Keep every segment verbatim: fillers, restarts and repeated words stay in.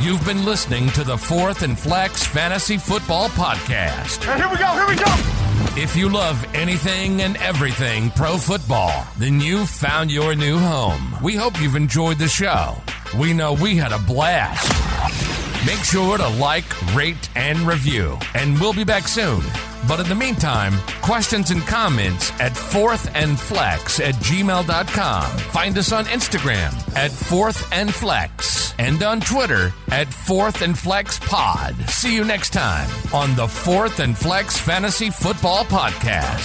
You've been listening to the Fourth and Flex Fantasy Football Podcast. And here we go, here we go! If you love anything and everything pro football, then you've found your new home. We hope you've enjoyed the show. We know we had a blast. Make sure to like, rate, and review, and we'll be back soon. But in the meantime, questions and comments at fourthandflex at gmail dot com. Find us on Instagram at fourthandflex and on Twitter at fourthandflexpod. See you next time on the Fourth and Flex Fantasy Football Podcast.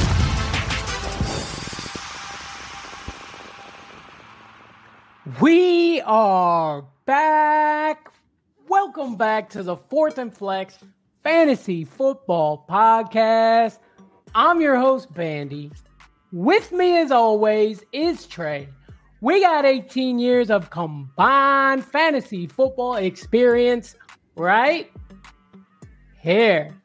We are back. Welcome back to the Fourth and Flex Fantasy Football Podcast. I'm your host, Bandy. With me, as always, is Trey. We got eighteen years of combined fantasy football experience right here.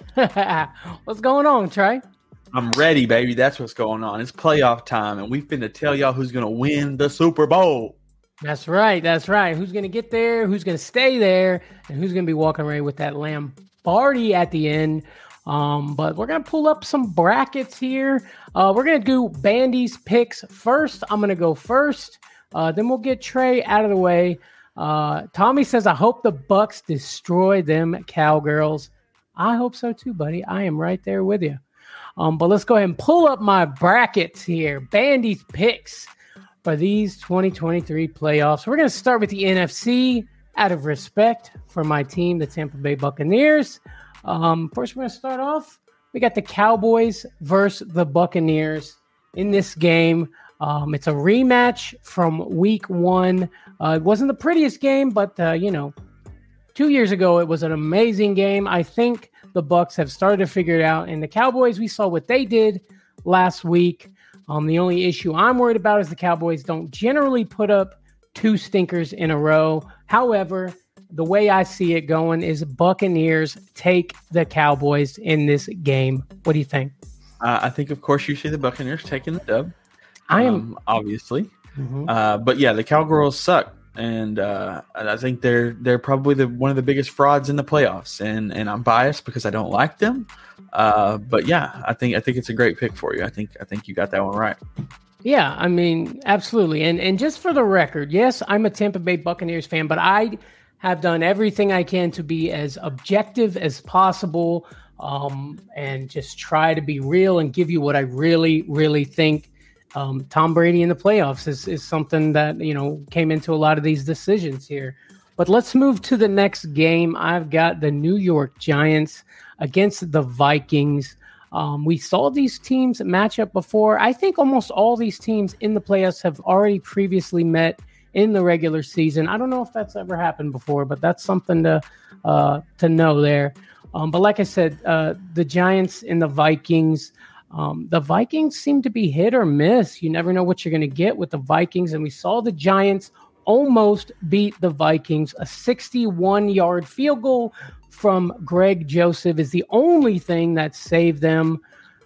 What's going on, Trey? I'm ready, baby. That's what's going on. It's playoff time, and we finna tell y'all who's going to win the Super Bowl. That's right. That's right. Who's going to get there, who's going to stay there, and who's going to be walking away with that Lombardi at the end. Um, but we're going to pull up some brackets here. Uh, we're going to do Bandy's picks first. I'm going to go first. Uh, then we'll get Trey out of the way. Uh, Tommy says, I hope the Bucks destroy them Cowgirls. I hope so too, buddy. I am right there with you. Um, but let's go ahead and pull up my brackets here. Bandy's picks for these twenty twenty-three playoffs. We're going to start with the N F C out of respect for my team, the Tampa Bay Buccaneers. Um, first, we're going to start off. We got the Cowboys versus the Buccaneers in this game. Um, it's a rematch from week one. Uh, it wasn't the prettiest game, but, uh, you know, two years ago, it was an amazing game. I think the Bucs have started to figure it out. And the Cowboys, we saw what they did last week. Um, the only issue I'm worried about is the Cowboys don't generally put up two stinkers in a row. However, the way I see it going is Buccaneers take the Cowboys in this game. What do you think? Uh, I think, of course, you see the Buccaneers taking the dub. I am um, obviously, mm-hmm. uh, but yeah, the Cowgirls suck, and uh, I think they're they're probably the one of the biggest frauds in the playoffs. And and I'm biased because I don't like them. Uh, but yeah, I think I think it's a great pick for you. I think I think you got that one right. Yeah, I mean, absolutely. And and just for the record, yes, I'm a Tampa Bay Buccaneers fan, but I have done everything I can to be as objective as possible, um, and just try to be real and give you what I really, really think. Um, Tom Brady in the playoffs is, is something that, you know, came into a lot of these decisions here. But let's move to the next game. I've got the New York Giants against the Vikings. Um, we saw these teams match up before. I think almost all these teams in the playoffs have already previously met in the regular season. I don't know if that's ever happened before, but that's something to uh, to know there. Um, but like I said, uh, the Giants and the Vikings, um, the Vikings seem to be hit or miss. You never know what you're going to get with the Vikings. And we saw the Giants almost beat the Vikings. A sixty-one-yard field goal from Greg Joseph is the only thing that saved them.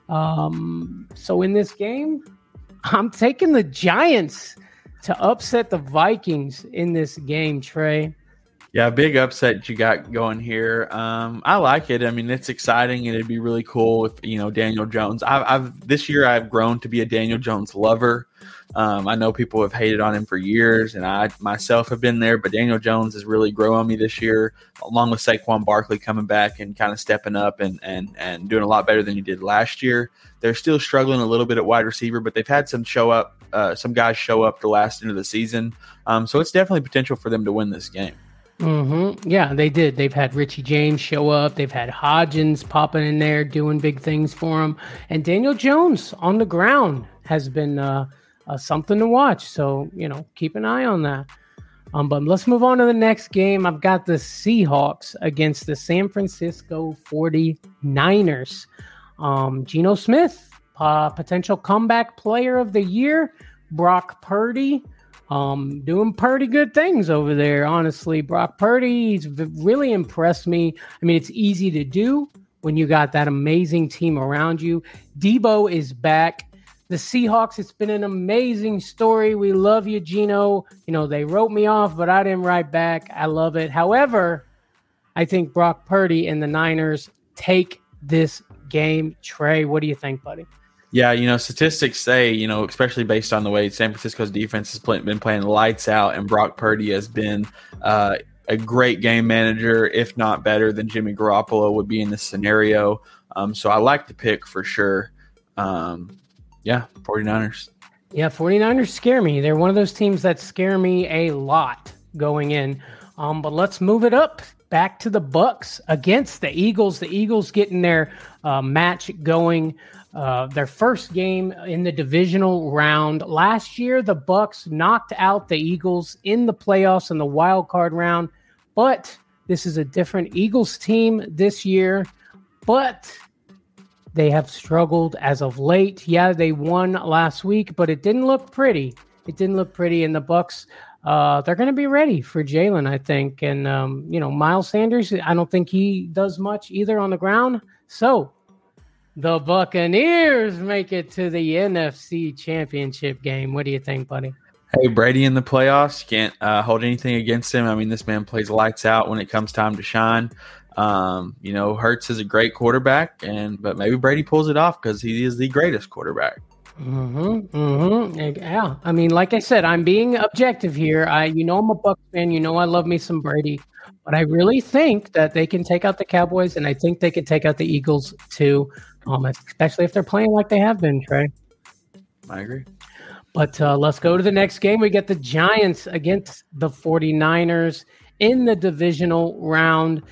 Um, so in this game, I'm taking the Giants to upset the Vikings in this game, Trey. Yeah, big upset you got going here. Um, I like it. I mean, it's exciting, and it'd be really cool if, you know, Daniel Jones. I've, I've this year I've grown to be a Daniel Jones lover. Um, I know people have hated on him for years, and I myself have been there. But Daniel Jones has really grown on me this year, along with Saquon Barkley coming back and kind of stepping up and and and doing a lot better than he did last year. They're still struggling a little bit at wide receiver, but they've had some show up, uh, some guys show up the last end of the season. Um, so it's definitely potential for them to win this game. Mm-hmm. Yeah, they did. They've had Richie James show up. They've had Hodgins popping in there doing big things for them. And Daniel Jones on the ground has been uh, uh, something to watch. So, you know, keep an eye on that. Um, but let's move on to the next game. I've got the Seahawks against the San Francisco forty-niners. Um, Geno Smith, uh, potential comeback player of the year. Brock Purdy. Um, doing pretty good things over there, honestly. Brock Purdy, he's really impressed me. I mean, it's easy to do when you got that amazing team around you. Debo is back. the Seahawks. It's been an amazing story. We love you, Gino. You know, they wrote me off, but I didn't write back. I love it. However, I think Brock Purdy and the Niners take this game. Trey, what do you think, buddy? Yeah, you know, statistics say, you know, especially based on the way San Francisco's defense has play, been playing lights out, and Brock Purdy has been uh, a great game manager, if not better than Jimmy Garoppolo would be in this scenario. Um, so I like the pick for sure. Um, yeah, 49ers. Yeah, 49ers scare me. They're one of those teams that scare me a lot going in. Um, but let's move it up back to the Bucks against the Eagles. The Eagles getting their uh, match going. Uh, their first game in the divisional round. Last year, the Bucks knocked out the Eagles in the playoffs in the wild card round, but this is a different Eagles team this year, but they have struggled as of late. Yeah, they won last week, but it didn't look pretty. It didn't look pretty, and the Bucks, uh, they're going to be ready for Jalen, I think, and, um, you know, Miles Sanders, I don't think he does much either on the ground, so the Buccaneers make it to the N F C Championship game. What do you think, buddy? Hey, Brady in the playoffs. You can't uh, hold anything against him. I mean, this man plays lights out when it comes time to shine. Um, you know, Hurts is a great quarterback, and but maybe Brady pulls it off because he is the greatest quarterback. Mm-hmm, mm-hmm. Yeah, I mean, like I said, I'm being objective here. I, you know, I'm a Bucs fan. You know, I love me some Brady. But I really think that they can take out the Cowboys, and I think they can take out the Eagles too, um, especially if they're playing like they have been, Trey. I agree. But uh, let's go to the next game. We get the Giants against the 49ers in the divisional round.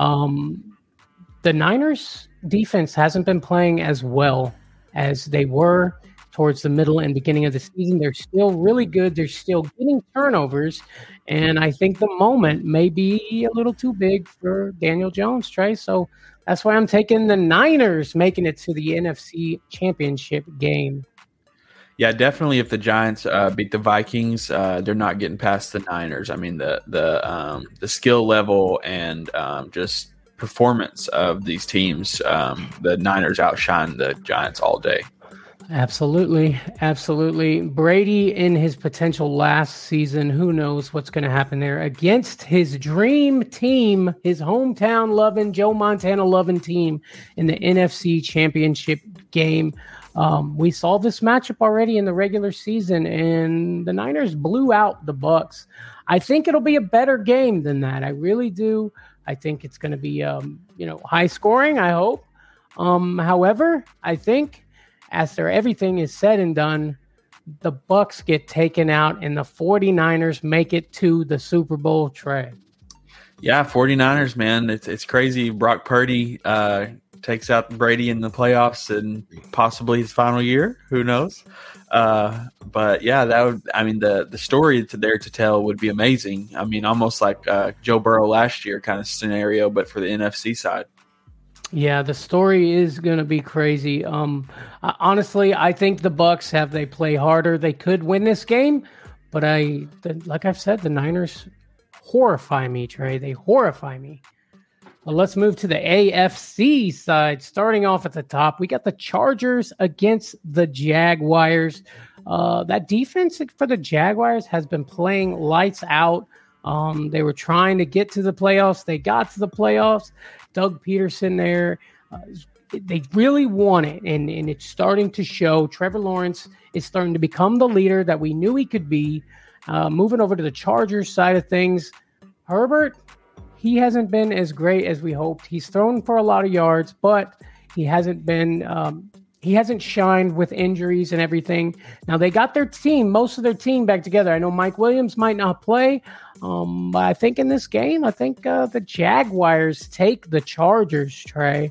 Um, the Niners defense hasn't been playing as well as they were towards the middle and beginning of the season. They're still really good. They're still getting turnovers. And I think the moment may be a little too big for Daniel Jones, Trey. So that's why I'm taking the Niners making it to the N F C Championship game. Yeah, definitely. If the Giants uh, beat the Vikings, uh, they're not getting past the Niners. I mean, the the um, the skill level and um, just performance of these teams, um, the Niners outshine the Giants all day. Absolutely. Absolutely. Brady in his potential last season, who knows what's going to happen there against his dream team, his hometown loving, Joe Montana loving team in the N F C Championship game. Um, we saw this matchup already in the regular season, and the Niners blew out the Bucs. I think it'll be a better game than that. I really do. I think it's going to be, um, you know, high scoring, I hope. Um, however, I think after everything is said and done, the Bucs get taken out and the 49ers make it to the Super Bowl, Trey. Yeah, 49ers, man. It's it's crazy. Brock Purdy uh, takes out Brady in the playoffs and possibly his final year. Who knows? Uh, but yeah, that would. I mean, the the story to there to tell would be amazing. I mean, almost like uh, Joe Burrow last year kind of scenario, but for the N F C side. Yeah, the story is going to be crazy. Um, honestly, I think the Bucs have they play harder. They could win this game, but I, the, like I've said, the Niners horrify me, Trey. They horrify me. Well, let's move to the A F C side. Starting off at the top, we got the Chargers against the Jaguars. Uh, that defense for the Jaguars has been playing lights out. Um, they were trying to get to the playoffs. They got to the playoffs. Doug Peterson there, uh, they really want it, and, and it's starting to show. Trevor Lawrence is starting to become the leader that we knew he could be. Uh, moving over to the Chargers side of things, Herbert, he hasn't been as great as we hoped. He's thrown for a lot of yards, but he hasn't been um, he hasn't shined with injuries and everything. Now, they got their team, most of their team back together. I know Mike Williams might not play, um, but I think in this game, I think uh, the Jaguars take the Chargers, Trey.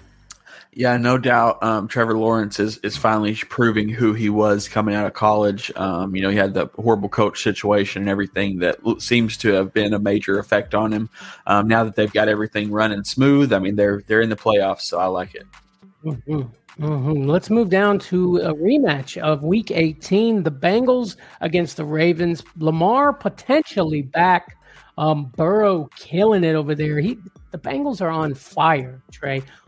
Yeah, no doubt. Um, Trevor Lawrence is, is finally proving who he was coming out of college. Um, you know, he had the horrible coach situation and everything that seems to have been a major effect on him. Um, now that they've got everything running smooth, I mean, they're they're in the playoffs, so I like it. Mm-hmm. Mm-hmm. Let's move down to a rematch of Week eighteen, the Bengals against the Ravens. Lamar potentially back. Um, Burrow killing it over there. He, the Bengals are on fire, Trey.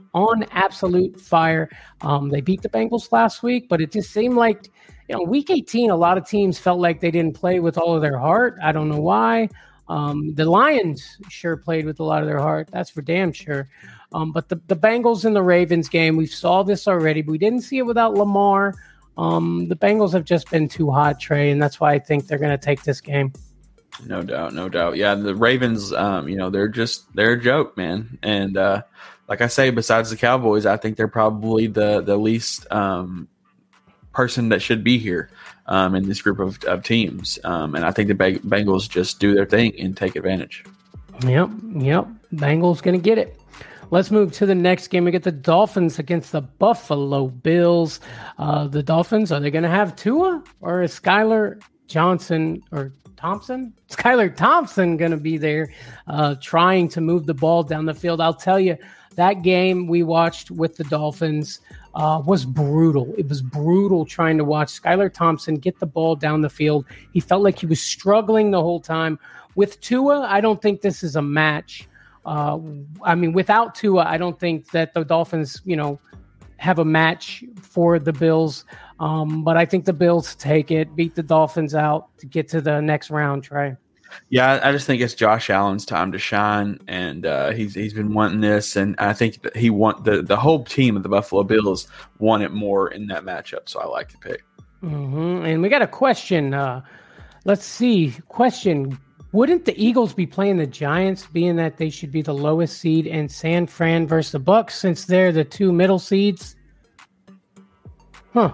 on absolute fire. Um, they beat the Bengals last week, but it just seemed like, you know, week eighteen, a lot of teams felt like they didn't play with all of their heart. I don't know why. Um, the Lions sure played with a lot of their heart. That's for damn sure. Um, but the, the Bengals and the Ravens game, we saw this already, but we didn't see it without Lamar. Um, the Bengals have just been too hot, Trey, and that's why I think they're going to take this game. No doubt, no doubt. Yeah, the Ravens, um, you know, they're just they're a joke, man. And uh, like I say, besides the Cowboys, I think they're probably the the least um, person that should be here um, in this group of, of teams. Um, and I think the Bengals just do their thing and take advantage. Yep, yep. Bengals going to get it. Let's move to the next game. We get the Dolphins against the Buffalo Bills. Uh, the Dolphins, are they going to have Tua, or is Skylar Johnson or Thompson? Skylar Thompson going to be there uh, trying to move the ball down the field. I'll tell you, that game we watched with the Dolphins uh, was brutal. It was brutal trying to watch Skylar Thompson get the ball down the field. He felt like he was struggling the whole time. With Tua, I don't think this is a match. Uh, I mean, without Tua, I don't think that the Dolphins, you know, have a match for the Bills. Um, but I think the Bills take it, beat the Dolphins out to get to the next round, Trey. Yeah, I just think it's Josh Allen's time to shine, and uh, he's he's been wanting this, and I think that he want the the whole team of the Buffalo Bills want it more in that matchup. So I like the pick. Mm-hmm. And we got a question. Uh, let's see, question. Wouldn't the Eagles be playing the Giants, being that they should be the lowest seed, in San Fran versus the Bucs, since they're the two middle seeds? Huh.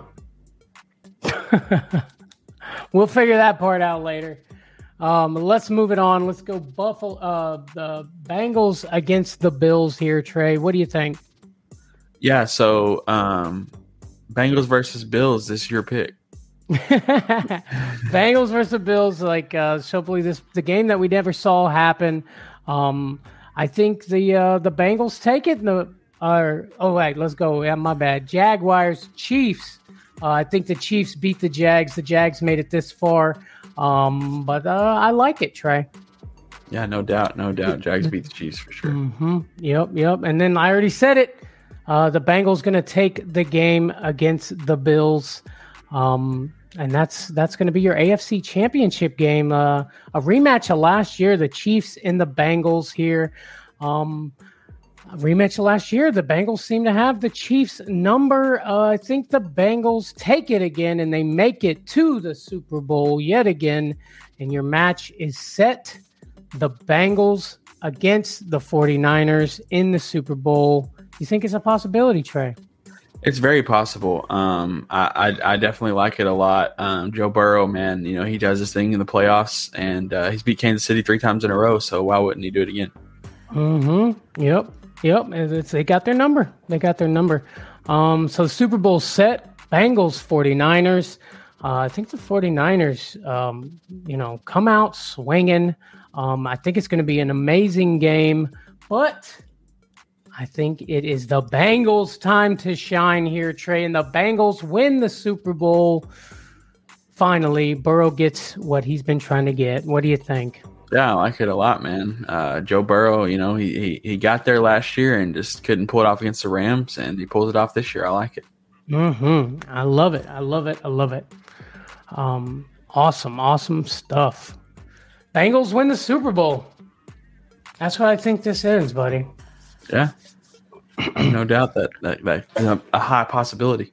We'll figure that part out later. Um, let's move it on. Let's go Buffalo, uh, the Bengals against the Bills here, Trey. What do you think? Yeah, so um, Bengals versus Bills. This is your pick. Bengals versus Bills, like uh, hopefully this the game that we never saw happen. Um, I think the uh, the Bengals take it. In the uh, oh wait, let's go. Yeah, my bad. Jaguars, Chiefs. Uh, I think the Chiefs beat the Jags. The Jags made it this far, um, but uh, I like it, Trey. Yeah, no doubt, no doubt. Jags beat the Chiefs for sure. Mm-hmm. Yep, yep. And then I already said it. Uh, the Bengals going to take the game against the Bills. Um, and that's that's going to be your A F C Championship game, uh, a rematch of last year, the Chiefs and the Bengals here. Um, a rematch of last year, the Bengals seem to have the Chiefs number. Uh, I think the Bengals take it again, and they make it to the Super Bowl yet again. And your match is set, the Bengals against the 49ers in the Super Bowl. You think it's a possibility, Trey? It's very possible. Um, I, I, I definitely like it a lot. Um, Joe Burrow, man, you know, he does this thing in the playoffs, and uh, he's beat Kansas City three times in a row. So why wouldn't he do it again? Mm-hmm. Yep. Yep. It's, they got their number. They got their number. Um, so the Super Bowl set, Bengals, 49ers. Uh, I think the 49ers, um, you know, come out swinging. Um, I think it's going to be an amazing game, but I think it is the Bengals' time to shine here, Trey, and the Bengals win the Super Bowl. Finally, Burrow gets what he's been trying to get. What do you think? Yeah, I like it a lot, man. Uh, Joe Burrow, you know, he, he he got there last year and just couldn't pull it off against the Rams, and he pulls it off this year. I like it. Mm-hmm. I love it. I love it. I love it. Um, awesome, awesome stuff. Bengals win the Super Bowl. That's what I think this is, buddy. Yeah, no doubt that that, that is a high possibility.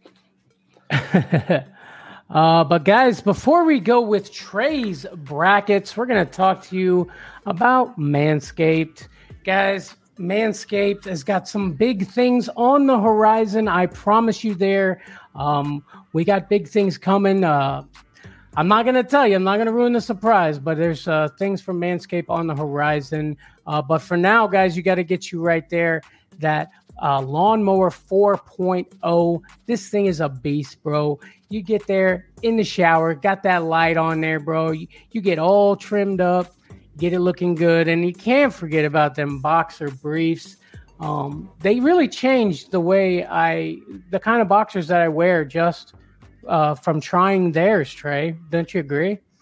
uh, but guys, before we go with Trey's brackets, we're going to talk to you about Manscaped. Guys, Manscaped has got some big things on the horizon. I promise you there. Um, we got big things coming. Uh, I'm not going to tell you. I'm not going to ruin the surprise, but there's uh, things from Manscaped on the horizon. Uh, but for now, guys, you got to get you right there. That uh, Lawnmower four point oh. This thing is a beast, bro. You get there in the shower, got that light on there, bro. You, you get all trimmed up, get it looking good. And you can't forget about them boxer briefs. Um, they really changed the way I, the kind of boxers that I wear just uh, from trying theirs, Trey. Don't you agree?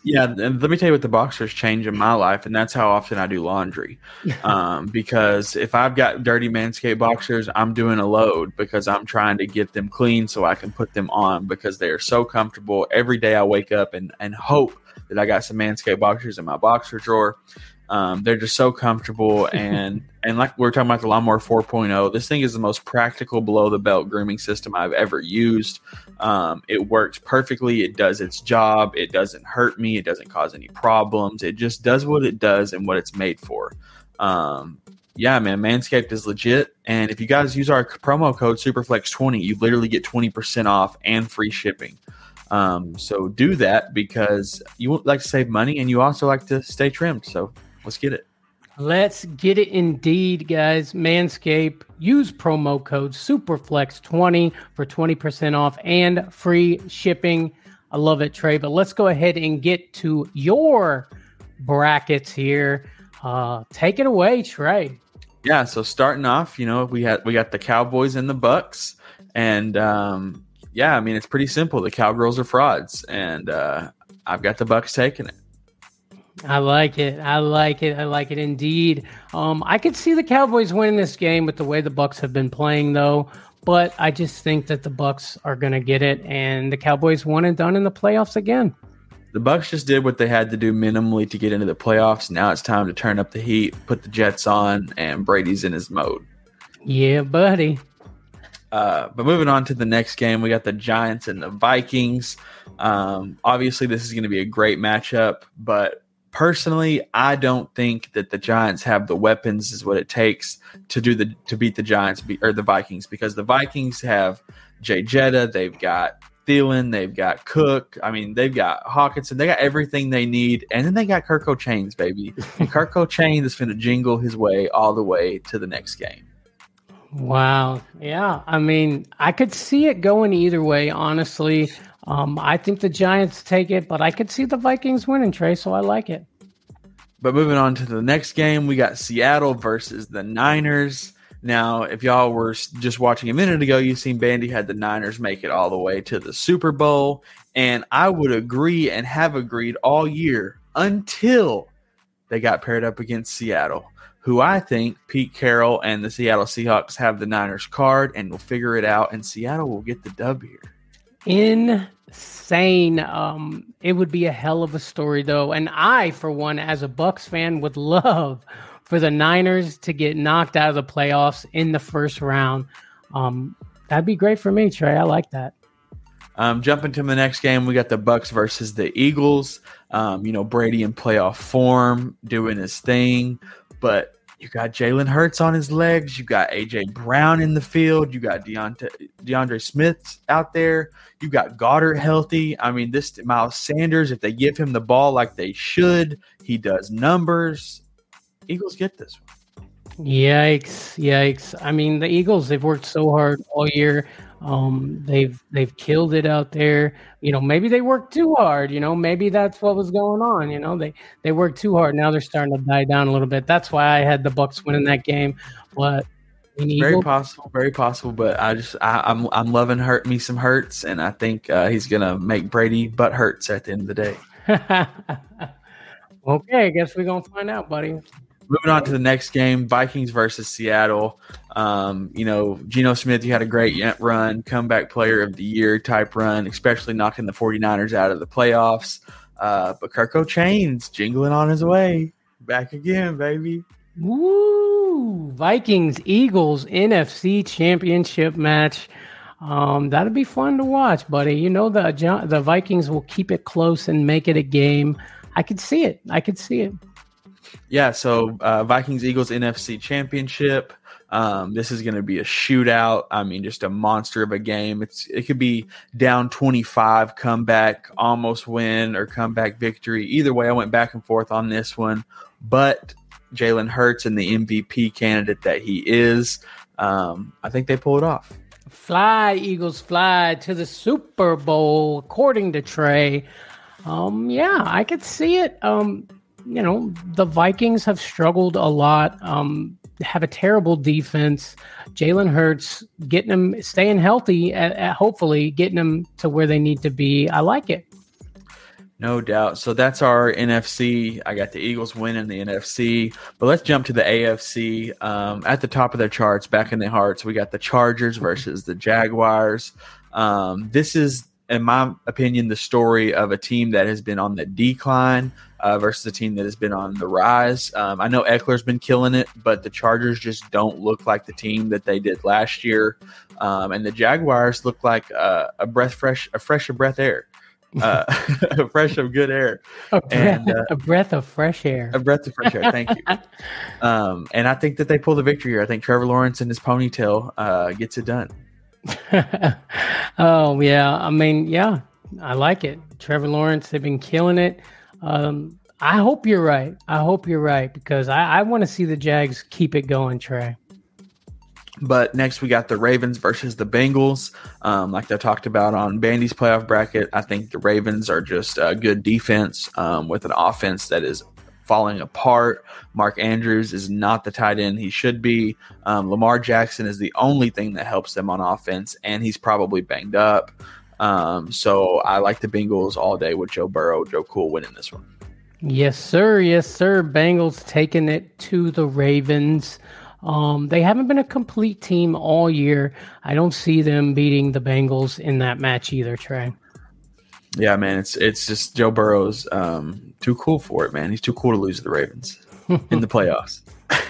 Yeah, and let me tell you what the boxers change in my life, and that's how often I do laundry. Um, because if I've got dirty Manscaped boxers, I'm doing a load because I'm trying to get them clean so I can put them on because they are so comfortable. Every day I wake up and, and hope that I got some Manscaped boxers in my boxer drawer. Um, they're just so comfortable, and and like we we're talking about the Lawnmower four point oh, this thing is the most practical below-the-belt grooming system I've ever used. Um, it works perfectly. It does its job. It doesn't hurt me. It doesn't cause any problems. It just does what it does and what it's made for. Um, yeah, man, Manscaped is legit, and if you guys use our promo code Superflex twenty, you literally get twenty percent off and free shipping. Um, so do that because you like to save money, and you also like to stay trimmed, so let's get it. Let's get it indeed, guys. Manscaped. Use promo code Superflex twenty for twenty percent off and free shipping. I love it, Trey. But let's go ahead and get to your brackets here. Uh, take it away, Trey. Yeah, so starting off, you know, we had we got the Cowboys and the Bucks, and um, yeah, I mean it's pretty simple. The Cowgirls are frauds, and uh, I've got the Bucks taking it. I like it. I like it. I like it indeed. Um, I could see the Cowboys winning this game with the way the Bucks have been playing, though. But I just think that the Bucks are going to get it, and the Cowboys won and done in the playoffs again. The Bucks just did what they had to do minimally to get into the playoffs. Now it's time to turn up the heat, put the Jets on, and Brady's in his mode. Yeah, buddy. Uh, but moving on to the next game, we got the Giants and the Vikings. Um, obviously, this is going to be a great matchup, but personally, I don't think that the Giants have the weapons is what it takes to do the to beat the Giants or the Vikings, because the Vikings have Jay Jetta, they've got Thielen, they've got Cook. I mean, they've got Hawkinson. They got everything they need, and then they got Kirko Chains, baby. And Kirko Chains is going to jingle his way all the way to the next game. Wow. Yeah. I mean, I could see it going either way, honestly. Um, I think the Giants take it, but I could see the Vikings winning, Trey, so I like it. But moving on to the next game, we got Seattle versus the Niners. Now, if y'all were just watching a minute ago, you've seen Bandy had the Niners make it all the way to the Super Bowl, and I would agree and have agreed all year until they got paired up against Seattle, who I think Pete Carroll and the Seattle Seahawks have the Niners card and will figure it out, and Seattle will get the dub here. Insane. Um, it would be a hell of a story, though. And I, for one, as a Bucs fan, would love for the Niners to get knocked out of the playoffs in the first round. Um, that'd be great for me, Trey. I like that. Um, jumping to the next game, we got the Bucs versus the Eagles. Um, you know, Brady in playoff form, doing his thing, but you got Jalen Hurts on his legs. You got A J Brown in the field. You got Deontay, DeAndre Smith out there. You got Goddard healthy. I mean, this Miles Sanders, if they give him the ball like they should, he does numbers. Eagles get this one. Yikes. Yikes. I mean, the Eagles, they've worked so hard all year. Um, they've they've killed it out there. You know, maybe they worked too hard. You know, maybe that's what was going on. You know, they they worked too hard. Now they're starting to die down a little bit. That's why I had the Bucs winning that game. But very Eagles, possible, very possible. But I just I, I'm I'm loving hurt me some Hurts, and I think uh, he's gonna make Brady butt hurts at the end of the day. Okay, I guess we're gonna find out, buddy. Moving on to the next game, Vikings versus Seattle. Um, you know, Geno Smith, you had a great run, comeback player of the year type run, especially knocking the 49ers out of the playoffs. Uh, but Kirko Chains jingling on his way. Back again, baby. Woo! Vikings, Eagles, N F C championship match. Um, that'll be fun to watch, buddy. You know, the, the Vikings will keep it close and make it a game. I could see it. I could see it. Yeah, so uh, Vikings-Eagles N F C Championship. Um, this is going to be a shootout. I mean, just a monster of a game. It's It could be down twenty-five, comeback, almost win, or comeback victory. Either way, I went back and forth on this one. But Jalen Hurts and the M V P candidate that he is, um, I think they pull it off. Fly, Eagles, fly to the Super Bowl, according to Trey. Um, yeah, I could see it. Um You know, the Vikings have struggled a lot, um, have a terrible defense. Jalen Hurts getting them, staying healthy, at, at hopefully getting them to where they need to be. I like it. No doubt. So that's our N F C. I got the Eagles winning the N F C. But let's jump to the A F C. Um, at the top of their charts, back in their hearts, we got the Chargers versus the Jaguars. Um, this is, in my opinion, the story of a team that has been on the decline uh, versus a team that has been on the rise. Um, I know Eckler's been killing it, but the Chargers just don't look like the team that they did last year. Um, and the Jaguars look like uh, a breath fresh, a fresh of breath air. uh a fresh of good air a breath, and uh, a breath of fresh air a breath of fresh air thank you. Um and I think that they pull the victory here. I think Trevor Lawrence and his ponytail uh gets it done. Oh yeah, I mean, yeah, I like it. Trevor Lawrence, they've been killing it. um I hope you're right. I hope you're right, because I, I want to see the Jags keep it going, Trey. But next we got the Ravens versus the Bengals. Um, like I talked about on Bandy's playoff bracket, I think the Ravens are just a good defense um, with an offense that is falling apart. Mark Andrews is not the tight end he should be. Um, Lamar Jackson is the only thing that helps them on offense, and he's probably banged up. Um, so I like the Bengals all day with Joe Burrow, Joe Cool winning this one. Yes, sir. Yes, sir. Bengals taking it to the Ravens. Um, they haven't been a complete team all year. I don't see them beating the Bengals in that match either, Trey. Yeah, man, it's it's just Joe Burrow's um, too cool for it, man. He's too cool to lose to the Ravens in the playoffs.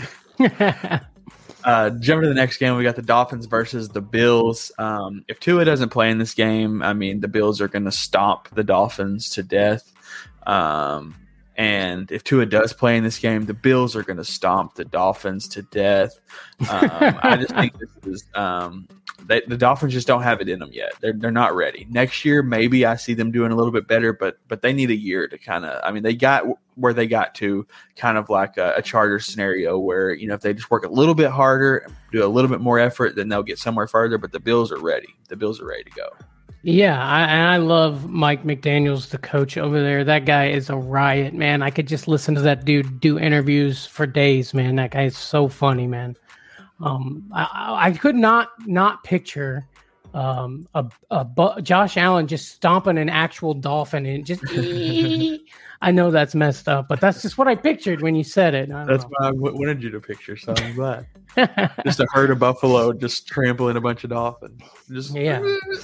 uh, jumping to the next game, we got the Dolphins versus the Bills. Um, if Tua doesn't play in this game, I mean, the Bills are going to stomp the Dolphins to death. Um And if Tua does play in this game, the Bills are going to stomp the Dolphins to death. Um, I just think this is um, they, the Dolphins just don't have it in them yet. They're they're not ready. Next year, maybe I see them doing a little bit better, but but they need a year to kind of. I mean, they got where they got to, kind of like a, a Chargers scenario where, you know, if they just work a little bit harder, do a little bit more effort, then they'll get somewhere further. But the Bills are ready. The Bills are ready to go. Yeah, I, and I love Mike McDaniels, the coach over there. That guy is a riot, man. I could just listen to that dude do interviews for days, man. That guy is so funny, man. Um, I, I could not not picture um, a, a Josh Allen just stomping an actual dolphin and just. I know that's messed up, but that's just what I pictured when you said it. That's know. what I wanted you to picture, so I'm glad. Just a herd of buffalo just trampling a bunch of dolphins. Just yeah.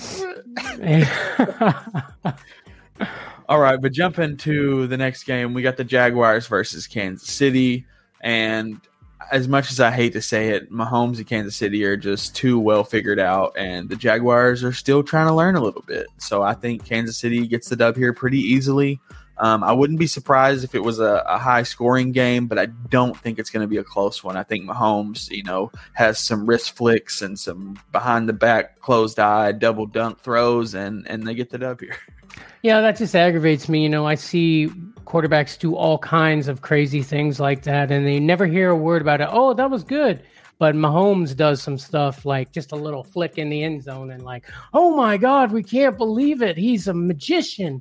All right, but jump into the next game. We got the Jaguars versus Kansas City, and as much as I hate to say it, Mahomes and Kansas City are just too well figured out, and the Jaguars are still trying to learn a little bit. So I think Kansas City gets the dub here pretty easily. Um, I wouldn't be surprised if it was a, a high-scoring game, but I don't think it's going to be a close one. I think Mahomes, you know, has some wrist flicks and some behind-the-back, closed-eye, double-dunk throws, and, and they get the dub here. Yeah, that just aggravates me. You know, I see quarterbacks do all kinds of crazy things like that, and they never hear a word about it. Oh, that was good. But Mahomes does some stuff like just a little flick in the end zone and like, oh, my God, we can't believe it. He's a magician.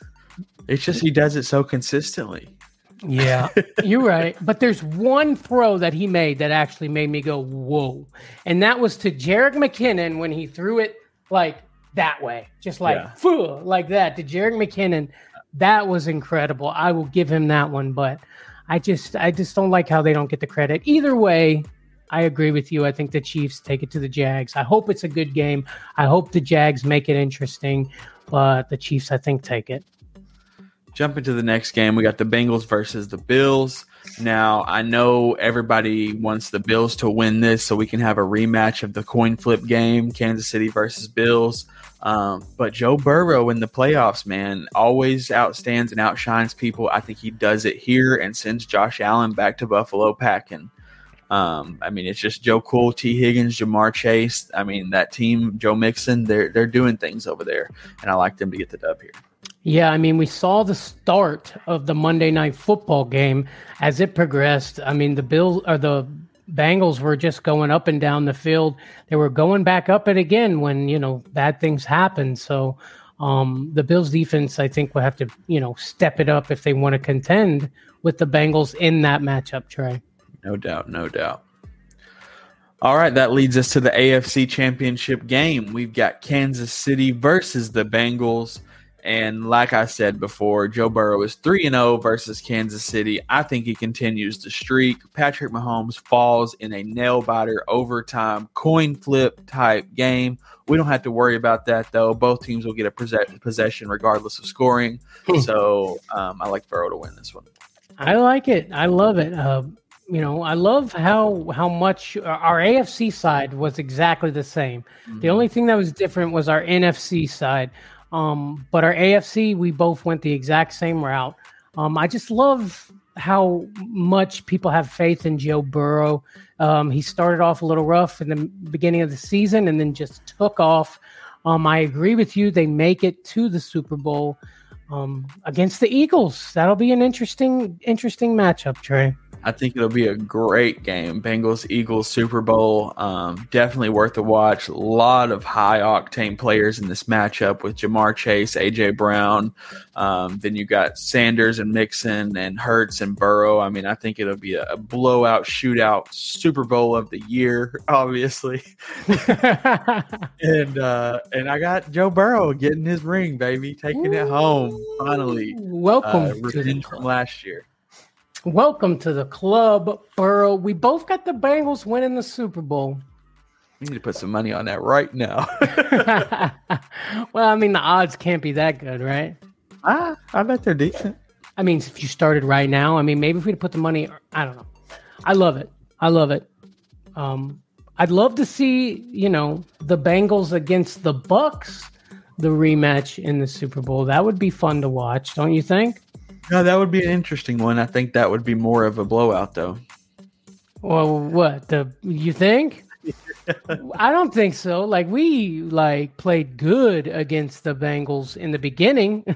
It's just he does it so consistently. Yeah, you're right. But there's one throw that he made that actually made me go, whoa. And that was to Jerick McKinnon when he threw it like that way, just like, yeah. like that to Jerick McKinnon. That was incredible. I will give him that one. But I just, I just don't like how they don't get the credit. Either way, I agree with you. I think the Chiefs take it to the Jags. I hope it's a good game. I hope the Jags make it interesting. But the Chiefs, I think, take it. Jump into the next game. We got the Bengals versus the Bills. Now, I know everybody wants the Bills to win this so we can have a rematch of the coin flip game, Kansas City versus Bills. Um, but Joe Burrow in the playoffs, man, always outstands and outshines people. I think he does it here and sends Josh Allen back to Buffalo packing. Um, I mean, it's just Joe Cool, T. Higgins, Jamar Chase. I mean, that team, Joe Mixon, they're, they're doing things over there, and I like them to get the dub here. Yeah, I mean, we saw the start of the Monday Night Football game as it progressed. I mean, the Bills or the Bengals were just going up and down the field. They were going back up it again when, you know, bad things happen. So um, the Bills defense, I think, will have to, you know, step it up if they want to contend with the Bengals in that matchup, Trey. No doubt, no doubt. All right, that leads us to the A F C Championship game. We've got Kansas City versus the Bengals. and like I said before, Joe Burrow is three and oh versus Kansas City. I think he continues the streak. Patrick Mahomes falls in a nail-biter overtime coin flip type game. We don't have to worry about that, though. Both teams will get a possession regardless of scoring. So um, I like Burrow to win this one. I like it. I love it. Uh, you know, I love how how much our A F C side was exactly the same. Mm-hmm. The only thing that was different was our N F C side. Um, but our A F C, we both went the exact same route. Um, I just love how much people have faith in Joe Burrow. Um, he started off a little rough in the beginning of the season and then just took off. Um, I agree with you. They make it to the Super Bowl um, against the Eagles. That'll be an interesting, interesting matchup, Trey. I think it'll be a great game. Bengals, Eagles, Super Bowl. Um, definitely worth a watch. A lot of high-octane players in this matchup with Jamar Chase, A J. Brown. Um, then you got Sanders and Mixon and Hurts and Burrow. I mean, I think it'll be a, a blowout, shootout Super Bowl of the year, obviously. and uh, and I got Joe Burrow getting his ring, baby, taking it home, finally. Welcome uh, to revenge the from last year. Welcome to the club, Burrow. We both got the Bengals winning the Super Bowl. We need to put some money on that right now. Well, I mean, the odds can't be that good, right? Ah, I bet they're decent. I mean, if you started right now, I mean, maybe if we'd put the money, I don't know. I love it. I love it. Um, I'd love to see, you know, the Bengals against the Bucks, the rematch in the Super Bowl. That would be fun to watch, don't you think? No, that would be an interesting one. I think that would be more of a blowout, though. Well, what? The you think? I don't think so. Like, we like played good against the Bengals in the beginning.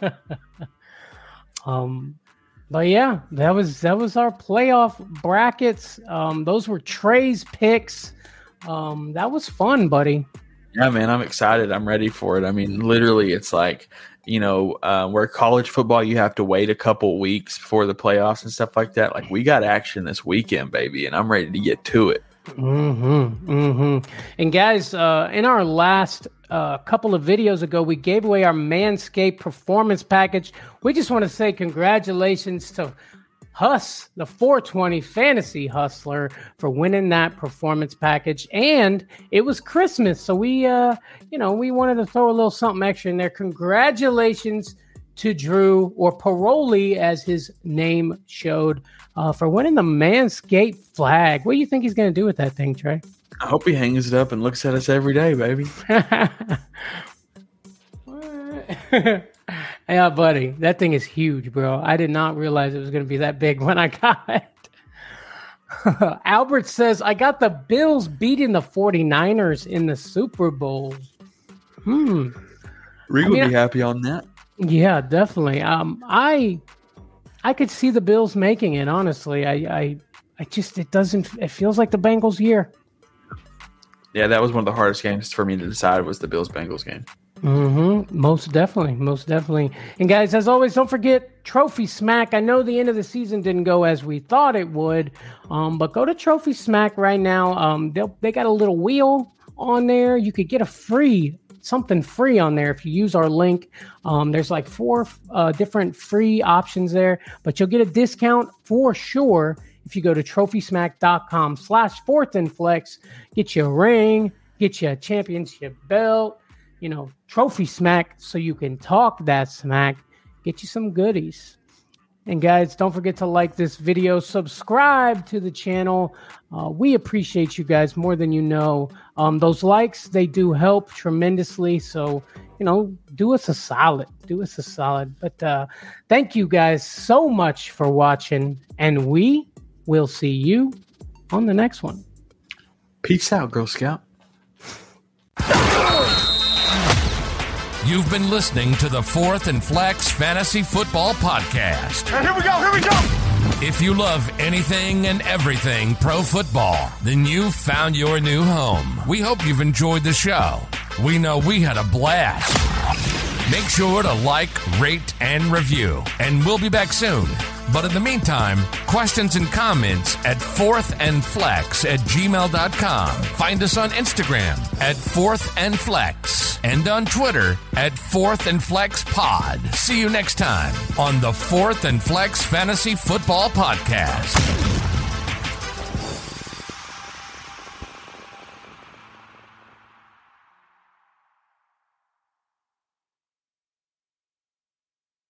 um, but yeah, that was that was our playoff brackets. Um, those were Trey's picks. Um, that was fun, buddy. Yeah, man, I'm excited. I'm ready for it. I mean, literally, it's like, you know, uh, where college football, you have to wait a couple weeks before the playoffs and stuff like that. Like, we got action this weekend, baby, and I'm ready to get to it. Mm-hmm, mm-hmm. And guys, uh, in our last uh, couple of videos ago, we gave away our Manscaped Performance Package. We just want to say congratulations to Huss, the four twenty Fantasy Hustler, for winning that performance package. And it was Christmas, so we, uh, you know, we wanted to throw a little something extra in there. Congratulations to Drew, or Paroli, as his name showed, uh, for winning the Manscaped flag. What do you think he's going to do with that thing, Trey? I hope he hangs it up and looks at us every day, baby. Yeah, buddy, that thing is huge, bro. I did not realize it was going to be that big when I got it. Albert says, I got the Bills beating the 49ers in the Super Bowl. Hmm. Reed I would mean, be happy on that. Yeah, definitely. Um, I I could see the Bills making it, honestly. I, I, I just, it doesn't, it feels like the Bengals year. Yeah, that was one of the hardest games for me to decide, was the Bills-Bengals game. Mm-hmm. Most definitely. Most definitely. And guys, as always, don't forget Trophy Smack. I know the end of the season didn't go as we thought it would, um, but go to Trophy Smack right now. Um, they they got a little wheel on there. You could get a free, something free on there if you use our link. Um, there's like four uh, different free options there, but you'll get a discount for sure if you go to trophysmack.com slash fourth and flex. Get you a ring, get you a championship belt, you know, Trophy Smack, so you can talk that smack, get you some goodies. And guys, don't forget to like this video, subscribe to the channel. Uh, we appreciate you guys more than you know. Um, those likes, they do help tremendously. So, you know, do us a solid, do us a solid. But uh, thank you guys so much for watching, and we will see you on the next one. Peace out, Girl Scout. You've been listening to the Fourth and Flex Fantasy Football Podcast. And here we go, here we go! If you love anything and everything pro football, then you've found your new home. We hope you've enjoyed the show. We know we had a blast. Make sure to like, rate, and review. And we'll be back soon. But in the meantime, questions and comments at fourth and flex at gmail dot com. Find us on Instagram at fourth and flex and on Twitter at fourth and flex pod. See you next time on the fourth and Flex Fantasy Football Podcast.